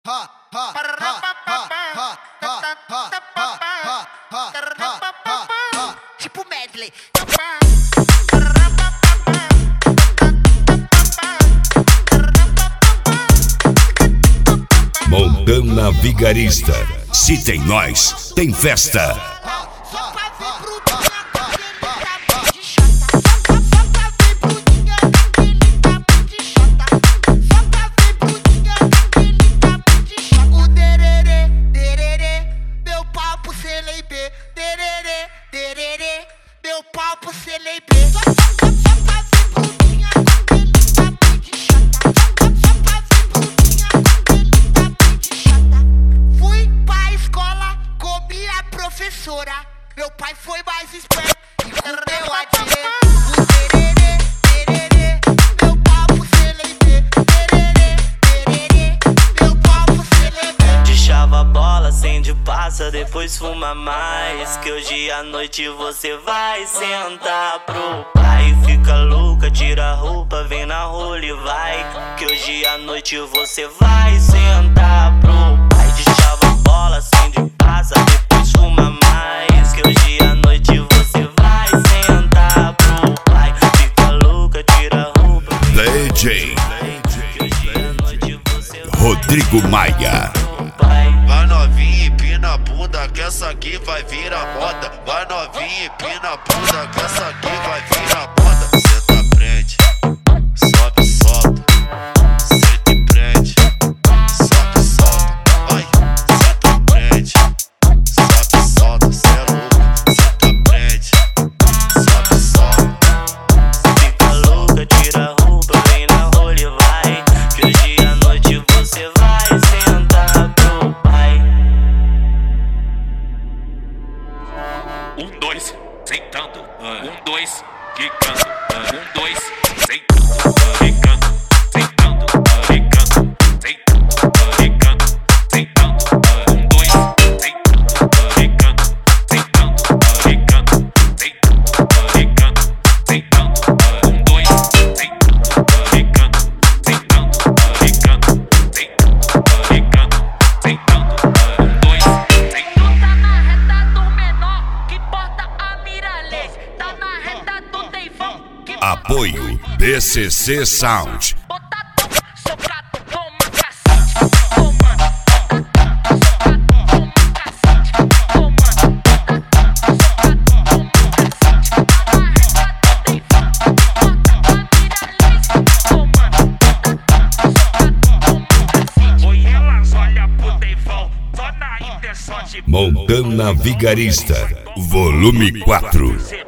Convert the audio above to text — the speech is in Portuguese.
Tipo medley. Montana Vigarista. Se tem nós, tem festa. Meu pau pro CLB. Fui pra escola, comi a professora. Meu pai foi mais esperto e comeu a direita. O tererê, tererê, meu pau pro CLB. Tererê, tererê, meu pau pro CLB. Deixava a bola, acende, passa, depois fuma mais. Que hoje à noite você vai sentar pro pai. Fica louca, tira a roupa, vem na rola e vai. Que hoje à noite você vai sentar pro pai. Deixava a bola, acende, passa, depois fuma mais. Que hoje à noite você vai sentar pro pai. Fica louca, tira a roupa, vem DJ que hoje à noite você vai Rodrigo Maia. Vai novinha, empina a bunda, que essa aqui vai virar moda. Vai novinha, empina a bunda, que essa aqui vai virar moda. Senta, prende, sobe, solta. Senta e prende, sobe, solta. Vai, senta, prende, sobe, solta. Cê é louco, senta, prende, sobe, solta. Fica louca, tira a roupa, vem na rola e vai. Que hoje à noite você vai sentar pro pai. 1, 2, sentando. 1, 2, quicando. 1, 2, sentando. Quicando, sentando. Quicando, sentando. Quicando, sentando. 1, 2, sentando. Quicando, sentando. Quicando, sentando. Quicando, sentando. 1, 2, sentando. Quicando, sentando. Quicando, sentando. Quicando, sentando. 1, 2, sentando. Tá na reta do menor que porta a miralês. Tá na reta do teifão que Apoio BCC Sound. botadão, socado, toma cacete. Toma, socado, toma cacete. Toma, socado, toma cacete. Tá na reta do teifão que porta a miralês. Toma, socado, toma cacete. Oi, elas olham pro teifão, só na intenção de Montana Vigarista, volume 4.